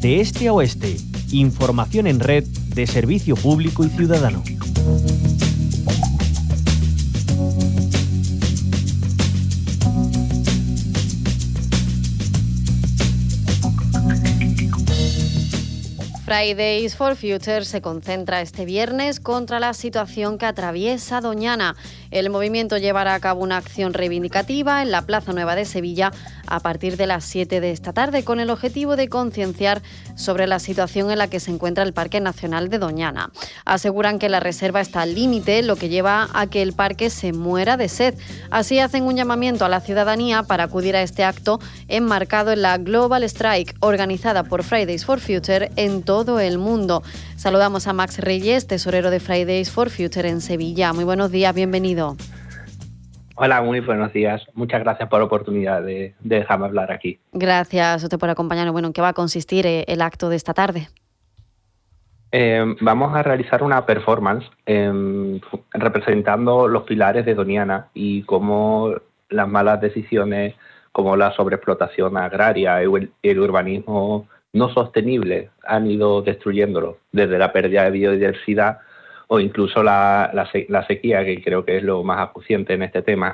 De este a oeste, información en red de servicio público y ciudadano. Fridays for Future se concentra este viernes contra la situación que atraviesa Doñana. El movimiento llevará a cabo una acción reivindicativa en la Plaza Nueva de Sevilla a partir de las 7 de esta tarde con el objetivo de concienciar sobre la situación en la que se encuentra el Parque Nacional de Doñana. Aseguran que la reserva está al límite, lo que lleva a que el parque se muera de sed. Así hacen un llamamiento a la ciudadanía para acudir a este acto enmarcado en la Global Strike organizada por Fridays for Future en todo el mundo. Saludamos a Max Reyes, tesorero de Fridays for Future en Sevilla. Muy buenos días, bienvenido. Hola, muy buenos días. Muchas gracias por la oportunidad de dejarme hablar aquí. Gracias a usted por acompañarnos. Bueno, ¿en qué va a consistir el acto de esta tarde? Vamos a realizar una performance representando los pilares de Doñana y cómo las malas decisiones, como la sobreexplotación agraria y el urbanismo no sostenible han ido destruyéndolo, desde la pérdida de biodiversidad o incluso la sequía, que creo que es lo más acuciante en este tema.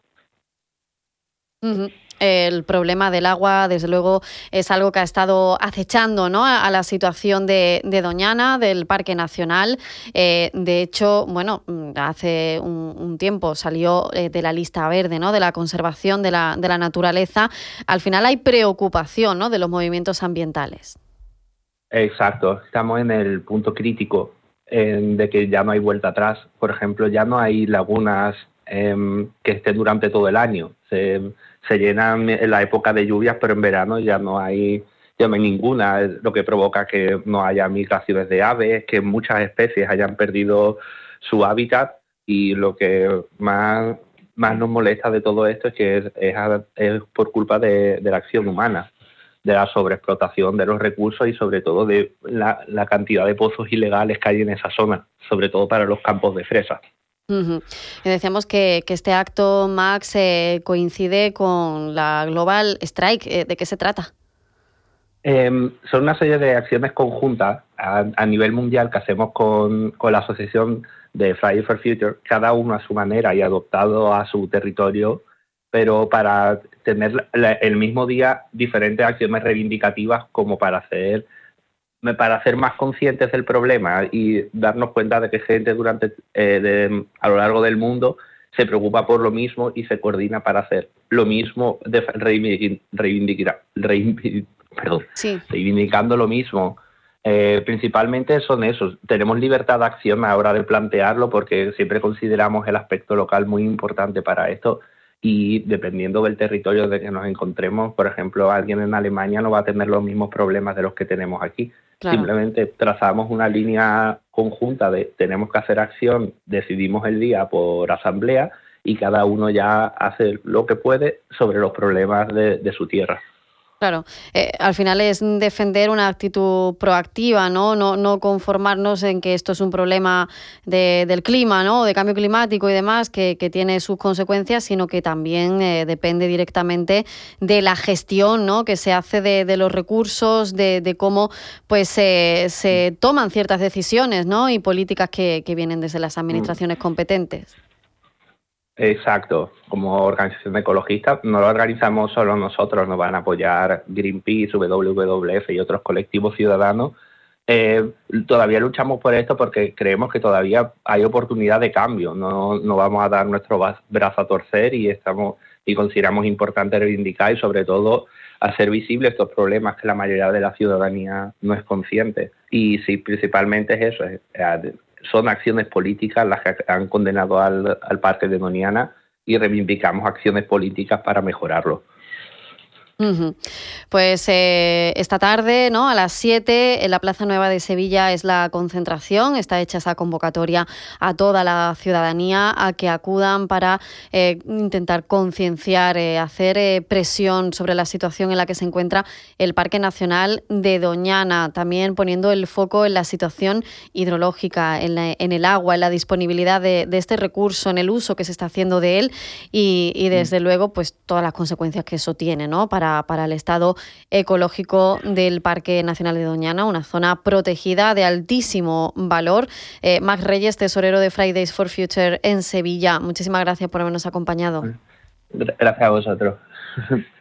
Uh-huh. El problema del agua, desde luego, es algo que ha estado acechando, ¿no?, a la situación de Doñana, del Parque Nacional. De hecho, bueno, hace un tiempo salió de la lista verde, ¿no?, de la conservación de la naturaleza. Al final hay preocupación, ¿no?, de los movimientos ambientales. Exacto, estamos en el punto crítico de que ya no hay vuelta atrás. Por ejemplo, ya no hay lagunas que estén durante todo el año. Se llenan en la época de lluvias, pero en verano ya no hay ninguna, lo que provoca que no haya migraciones de aves, que muchas especies hayan perdido su hábitat, y lo que más nos molesta de todo esto es que es por culpa de la acción humana, de la sobreexplotación de los recursos y sobre todo de la cantidad de pozos ilegales que hay en esa zona, sobre todo para los campos de fresas. Uh-huh. Y decíamos que este acto, Max, coincide con la Global Strike. ¿De qué se trata? Son una serie de acciones conjuntas a nivel mundial que hacemos con la asociación de Fridays for Future, cada uno a su manera y adoptado a su territorio, pero para tener el mismo día diferentes acciones reivindicativas como para ser más conscientes del problema y darnos cuenta de que gente a lo largo del mundo se preocupa por lo mismo y se coordina para hacer lo mismo, reivindicando lo mismo. Principalmente son esos. Tenemos libertad de acción a la hora de plantearlo porque siempre consideramos el aspecto local muy importante para esto. Y dependiendo del territorio de que nos encontremos, por ejemplo, alguien en Alemania no va a tener los mismos problemas de los que tenemos aquí. Claro. Simplemente trazamos una línea conjunta de tenemos que hacer acción, decidimos el día por asamblea y cada uno ya hace lo que puede sobre los problemas de su tierra. Claro, al final es defender una actitud proactiva, no conformarnos en que esto es un problema del clima, ¿no?, de cambio climático y demás, que tiene sus consecuencias, sino que también depende directamente de la gestión, ¿no?, que se hace de los recursos, de cómo pues se toman ciertas decisiones, ¿no?, y políticas que vienen desde las administraciones competentes. Exacto, como organización ecologista no lo organizamos solo nosotros, nos van a apoyar Greenpeace, WWF y otros colectivos ciudadanos. Todavía luchamos por esto porque creemos que todavía hay oportunidad de cambio, no vamos a dar nuestro brazo a torcer y consideramos importante reivindicar y sobre todo hacer visibles estos problemas que la mayoría de la ciudadanía no es consciente. Y sí, principalmente es eso, son acciones políticas las que han condenado al Parque de Doñana y reivindicamos acciones políticas para mejorarlo. Uh-huh. Pues esta tarde, ¿no?, a las 7 en la Plaza Nueva de Sevilla es la concentración. Está hecha esa convocatoria a toda la ciudadanía a que acudan para intentar concienciar, hacer presión sobre la situación en la que se encuentra el Parque Nacional de Doñana, también poniendo el foco en la situación hidrológica, en el agua, en la disponibilidad de este recurso, en el uso que se está haciendo de él y desde luego pues todas las consecuencias que eso tiene, ¿no?, para para el estado ecológico del Parque Nacional de Doñana, una zona protegida de altísimo valor. Max Reyes, tesorero de Fridays for Future en Sevilla, muchísimas gracias por habernos acompañado. Gracias a vosotros.